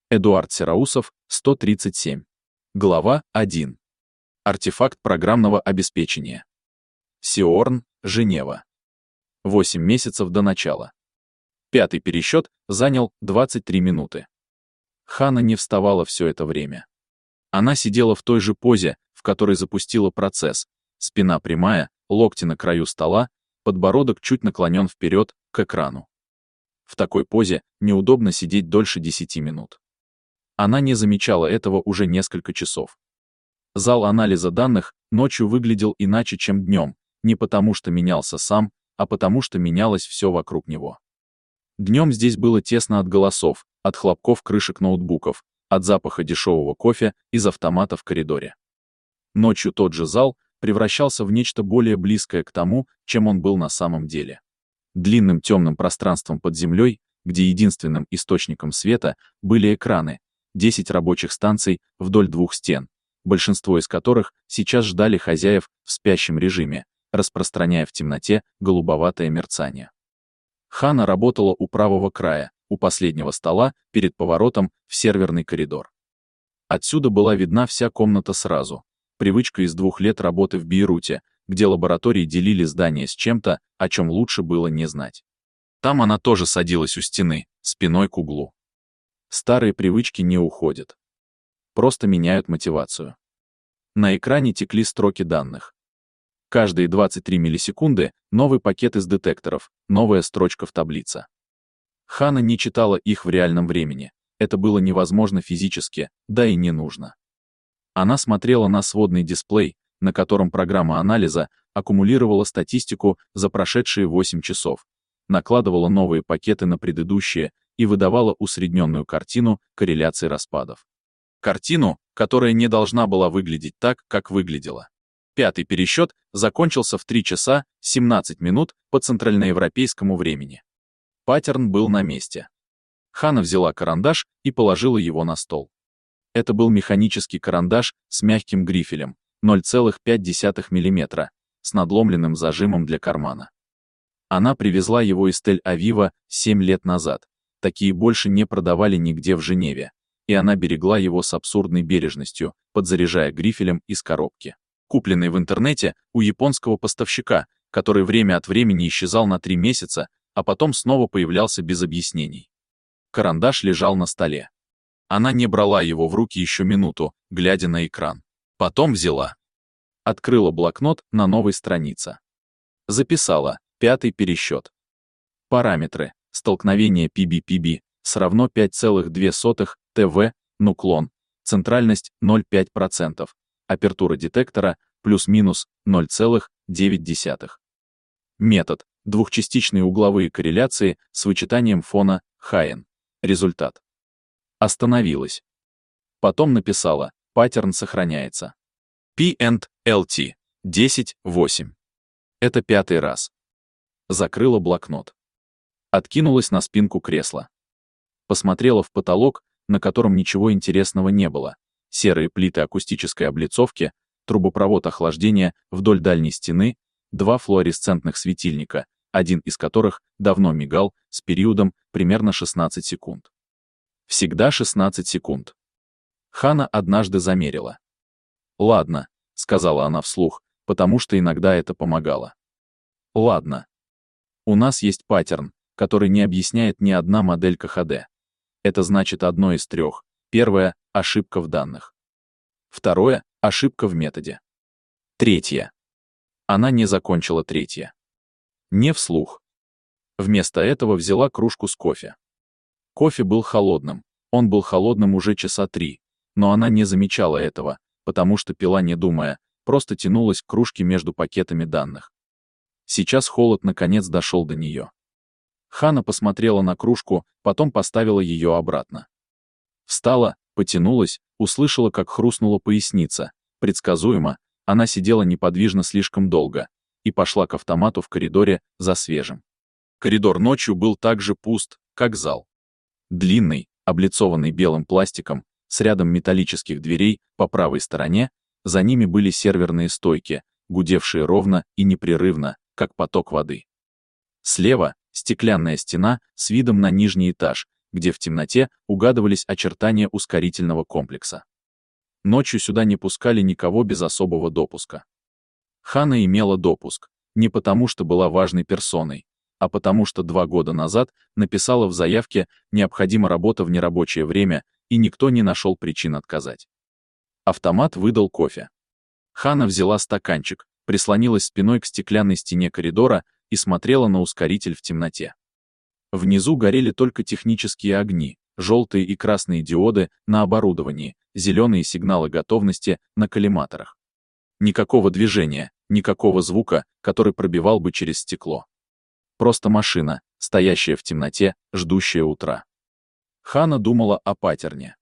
Эдуард Сероусов, 137. Глава 1. Артефакт программного обеспечения. Сиорн, Женева. 8 месяцев до начала. Пятый пересчет занял 23 минуты. Хана не вставала все это время. Она сидела в той же позе, в которой запустила процесс, спина прямая, локти на краю стола, подбородок чуть наклонен вперед, к экрану. В такой позе неудобно сидеть дольше 10 минут. Она не замечала этого уже несколько часов. Зал анализа данных ночью выглядел иначе, чем днем, не потому что менялся сам, а потому что менялось все вокруг него. Днем здесь было тесно от голосов, от хлопков крышек ноутбуков, от запаха дешевого кофе из автомата в коридоре. Ночью тот же зал превращался в нечто более близкое к тому, чем он был на самом деле. Длинным темным пространством под землей, где единственным источником света были экраны, 10 рабочих станций вдоль двух стен, большинство из которых сейчас ждали хозяев в спящем режиме, распространяя в темноте голубоватое мерцание. Хана работала у правого края, у последнего стола, перед поворотом в серверный коридор. Отсюда была видна вся комната сразу. Привычка из 2 лет работы в Бейруте, где лаборатории делили здание с чем-то, о чем лучше было не знать. Там она тоже садилась у стены, спиной к углу. Старые привычки не уходят. Просто меняют мотивацию. На экране текли строки данных. Каждые 23 миллисекунды новый пакет из детекторов, новая строчка в таблице. Хана не читала их в реальном времени. Это было невозможно физически, да и не нужно. Она смотрела на сводный дисплей, на котором программа анализа аккумулировала статистику за прошедшие 8 часов, накладывала новые пакеты на предыдущие и выдавала усредненную картину корреляции распадов. Картину, которая не должна была выглядеть так, как выглядела. Пятый пересчет закончился в 3 часа 17 минут по центральноевропейскому времени. Паттерн был на месте. Хана взяла карандаш и положила его на стол. Это был механический карандаш с мягким грифелем, 0,5 мм, с надломленным зажимом для кармана. Она привезла его из Тель-Авива 7 лет назад. Такие больше не продавали нигде в Женеве, и она берегла его с абсурдной бережностью, подзаряжая грифелем из коробки, купленной в интернете у японского поставщика, который время от времени исчезал на 3 месяца, а потом снова появлялся без объяснений. Карандаш лежал на столе. Она не брала его в руки еще минуту, глядя на экран. Потом взяла. Открыла блокнот на новой странице. Записала 5-й пересчет. Параметры. Столкновение PB-PB равно 5,2 ТВ, нуклон, центральность 0,5%, апертура детектора плюс-минус 0,9. Метод. Двухчастичные угловые корреляции с вычитанием фона Хайен. Результат. Остановилась. Потом написала, паттерн сохраняется. P&LT 10-8. Это 5-й раз. Закрыла блокнот. Откинулась на спинку кресла. Посмотрела в потолок, на котором ничего интересного не было. Серые плиты акустической облицовки, трубопровод охлаждения вдоль дальней стены, 2 флуоресцентных светильника, один из которых давно мигал с периодом примерно 16 секунд. Всегда 16 секунд. Хана однажды замерила. «Ладно», — сказала она вслух, потому что иногда это помогало. «Ладно. У нас есть паттерн, который не объясняет ни одна модель КХД. Это значит одно из 3. Первое — ошибка в данных. Второе — ошибка в методе. Третье. Она не закончила 3. Не вслух. Вместо этого взяла кружку с кофе. Кофе был холодным. Он был холодным уже часа 3, но она не замечала этого, потому что пила не думая, просто тянулась к кружке между пакетами данных. Сейчас холод наконец дошел до нее. Хана посмотрела на кружку, потом поставила ее обратно. Встала, потянулась, услышала, как хрустнула поясница. Предсказуемо, она сидела неподвижно слишком долго и пошла к автомату в коридоре за свежим. Коридор ночью был так же пуст, как зал. Длинный, облицованный белым пластиком, с рядом металлических дверей по правой стороне, за ними были серверные стойки, гудевшие ровно и непрерывно, как поток воды. Слева — стеклянная стена с видом на нижний этаж, где в темноте угадывались очертания ускорительного комплекса. Ночью сюда не пускали никого без особого допуска. Ханна имела допуск, не потому что была важной персоной, а потому что 2 года назад написала в заявке «необходима работа в нерабочее время», и никто не нашел причин отказать. Автомат выдал кофе. Ханна взяла стаканчик, прислонилась спиной к стеклянной стене коридора и смотрела на ускоритель в темноте. Внизу горели только технические огни, желтые и красные диоды на оборудовании, зеленые сигналы готовности на коллиматорах. Никакого движения, никакого звука, который пробивал бы через стекло. Просто машина, стоящая в темноте, ждущая утра. Ханна думала о паттерне.